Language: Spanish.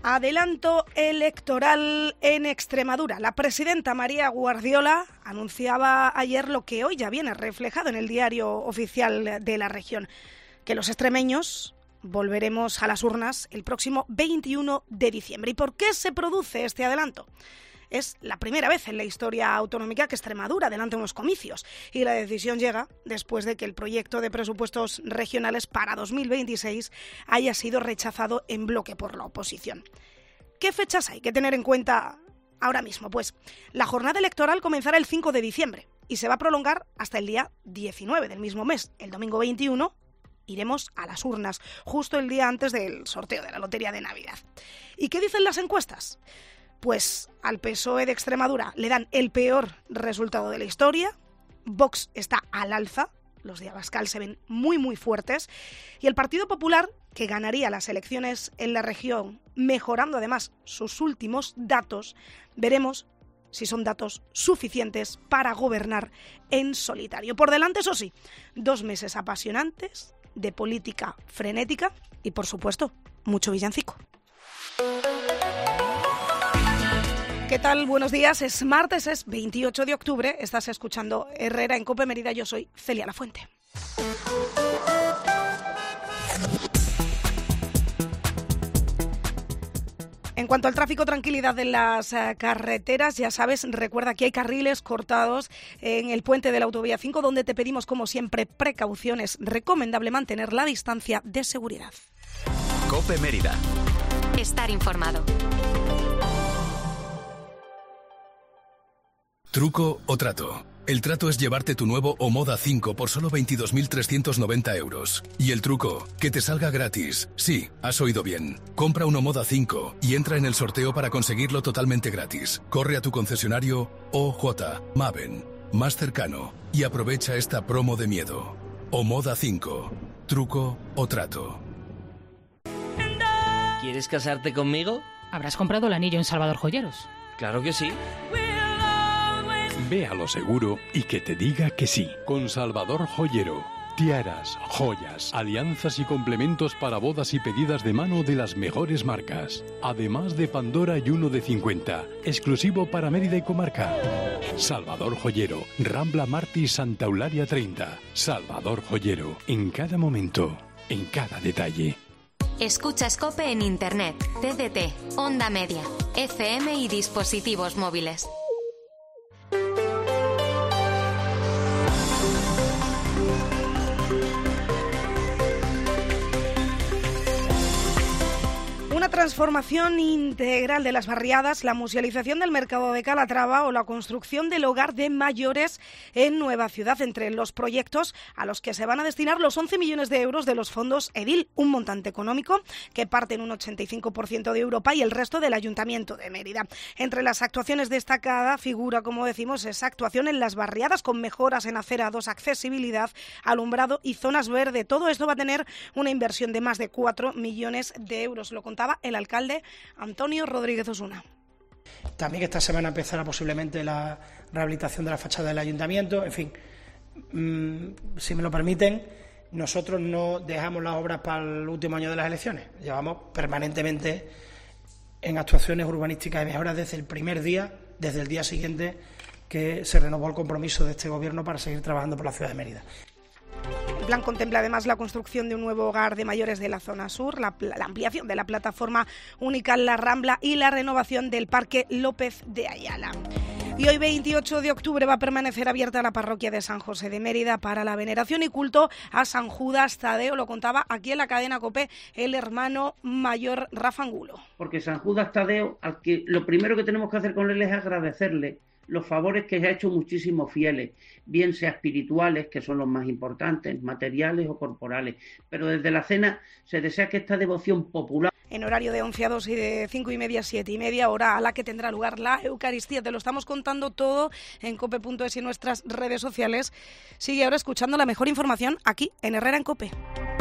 Adelanto electoral en Extremadura. La presidenta María Guardiola anunciaba ayer lo que hoy ya viene reflejado en el diario oficial de la región, que los extremeños volveremos a las urnas el próximo 21 de diciembre. ¿Y por qué se produce este adelanto? Es la primera vez en la historia autonómica que Extremadura adelanta unos comicios, y la decisión llega después de que el proyecto de presupuestos regionales para 2026 haya sido rechazado en bloque por la oposición. ¿Qué fechas hay que tener en cuenta ahora mismo? Pues la jornada electoral comenzará el 5 de diciembre y se va a prolongar hasta el día 19 del mismo mes. El domingo 21 iremos a las urnas, justo el día antes del sorteo de la Lotería de Navidad. ¿Y qué dicen las encuestas? Pues al PSOE de Extremadura le dan el peor resultado de la historia, Vox está al alza, los de Abascal se ven muy fuertes, y el Partido Popular, que ganaría las elecciones en la región, mejorando además sus últimos datos, veremos si son datos suficientes para gobernar en solitario. Por delante, eso sí, 2 meses apasionantes de política frenética y, por supuesto, mucho villancico. ¿Qué tal? Buenos días. Es martes, es 28 de octubre. Estás escuchando Herrera en COPE Mérida. Yo soy Celia Lafuente. En cuanto al tráfico, tranquilidad en las carreteras, ya sabes, recuerda que hay carriles cortados en el puente de la autovía 5, donde te pedimos, como siempre, precauciones. Recomendable mantener la distancia de seguridad. COPE Mérida. Estar informado. ¿Truco o trato? El trato es llevarte tu nuevo Omoda 5 por solo 22.390 euros. Y el truco, que te salga gratis. Sí, has oído bien. Compra un Omoda 5 y entra en el sorteo para conseguirlo totalmente gratis. Corre a tu concesionario OJ, Maven, más cercano, y aprovecha esta promo de miedo. Omoda 5. ¿Truco o trato? ¿Quieres casarte conmigo? ¿Habrás comprado el anillo en Salvador Joyeros? Claro que sí. Ve a lo seguro y que te diga que sí. Con Salvador Joyero. Tiaras, joyas, alianzas y complementos para bodas y pedidas de mano de las mejores marcas. Además de Pandora y uno de 50. Exclusivo para Mérida y comarca. Salvador Joyero. Rambla Martí, Santa Eulalia 30. Salvador Joyero. En cada momento, en cada detalle. Escuchas COPE en Internet, TDT, Onda Media, FM y dispositivos móviles. Una transformación integral de las barriadas, la musealización del mercado de Calatrava o la construcción del hogar de mayores en Nueva Ciudad, entre los proyectos a los que se van a destinar los 11 millones de euros de los fondos EDIL, un montante económico que parte en un 85% de Europa y el resto del Ayuntamiento de Mérida. Entre las actuaciones destacada figura, como decimos, esa actuación en las barriadas con mejoras en acerados, accesibilidad, alumbrado y zonas verdes. Todo esto va a tener una inversión de más de 4 millones de euros. Lo contaba el alcalde Antonio Rodríguez Osuna. También esta semana empezará posiblemente la rehabilitación de la fachada del ayuntamiento. En fin, si me lo permiten, nosotros no dejamos las obras para el último año de las elecciones. Llevamos permanentemente en actuaciones urbanísticas y mejoras desde el primer día, desde el día siguiente que se renovó el compromiso de este gobierno para seguir trabajando por la ciudad de Mérida. El plan contempla además la construcción de un nuevo hogar de mayores de la zona sur, la ampliación de la plataforma única en la Rambla y la renovación del Parque López de Ayala. Y hoy, 28 de octubre, va a permanecer abierta la parroquia de San José de Mérida para la veneración y culto a San Judas Tadeo. Lo contaba aquí en la cadena COPE el hermano mayor Rafa Angulo. Porque San Judas Tadeo, al que lo primero que tenemos que hacer con él es agradecerle los favores que ha hecho muchísimos fieles, bien sea espirituales, que son los más importantes, materiales o corporales. Pero desde la cena se desea que esta devoción popular... En horario de 11 a 2 y de 5:30 a 7:30, hora a la que tendrá lugar la Eucaristía. Te lo estamos contando todo en cope.es y en nuestras redes sociales. Sigue ahora escuchando la mejor información aquí en Herrera en COPE.